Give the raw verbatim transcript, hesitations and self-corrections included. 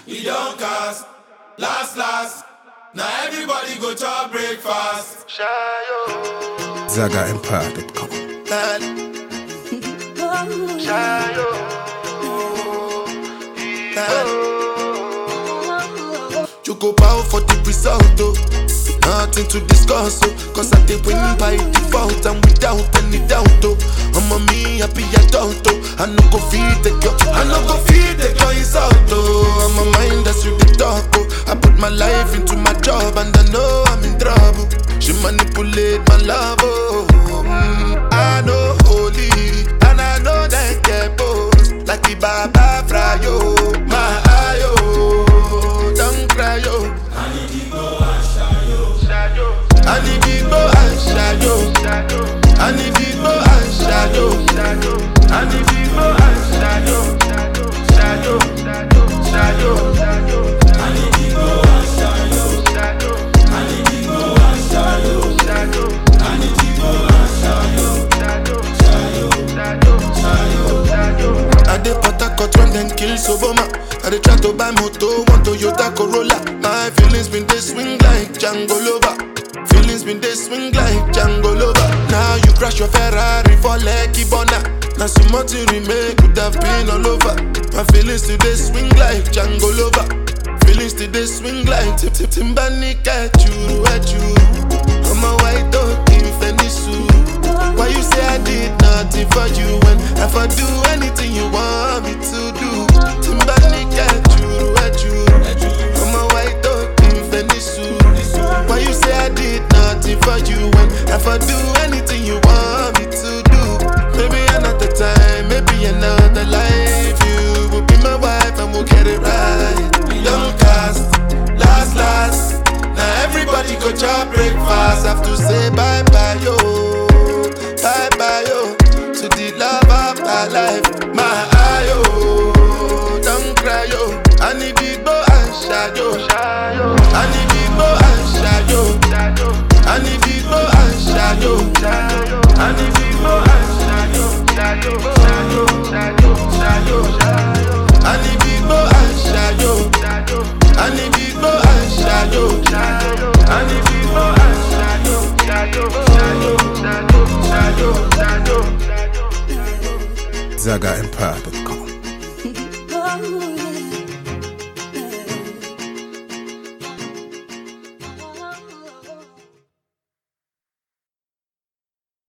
We don't cast, last last. Now everybody go to breakfast. Zaga Empire dot com. You go bow for the result, oh. Nothing to discuss, oh. Cause I did win by default and without any doubt, oh. I'm a me happy adult, oh. I no go feed the girl, I no go feed the girl insult, oh. I'm a mind that's you the talk, oh. I put my life into my job and I know I'm in trouble. She manipulate my love, oh. Mm, I know holy and I know that get both. Like the Baba Frayo, my ayo, don't cry, yo. I need to go and shayo. I need to go and shayo. I need to go and shayo. I need to go and shayo. Shayo, shayo, shayo. I need to go and shayo. I need to go and shayo. I need to go and shayo. Shayo, shayo. I dey Port Harcourt when them kill Soboma. I dey try to buy moto, one Toyota Corolla. My feelings been they swing like Django Lover. Feelings been they swing like Django Lover. Now you crash your Ferrari for Lucky Bona. Now so much you remake could have been all over. My feelings today swing like Django Lover. Feelings today swing like Tip Tip Timbani at you, at you. I'm a white dog in Fenisu. Why you say I did nothing for you when if I do anything you want me to do? Timbani at you, at you. I'm a white dog in Fenisu. Why you say I did nothing for you when if I do anything you want me to do? Maybe another time, maybe another life. You will be my wife and we'll get it right. Young cast, last last. Now everybody go to breakfast. Have to say bye bye yo, bye bye yo to the love of my life. My ayo, don't cry yo. I need to go and shayo. I need to go and shayo. I need to go and shayo. I need to go and shayo. Shayo, shayo, shayo. I need to go and shayo. I need to go and shayo. I need to go and shayo. Shayo, shayo, shayo, shayo. Zaga Empire dot com.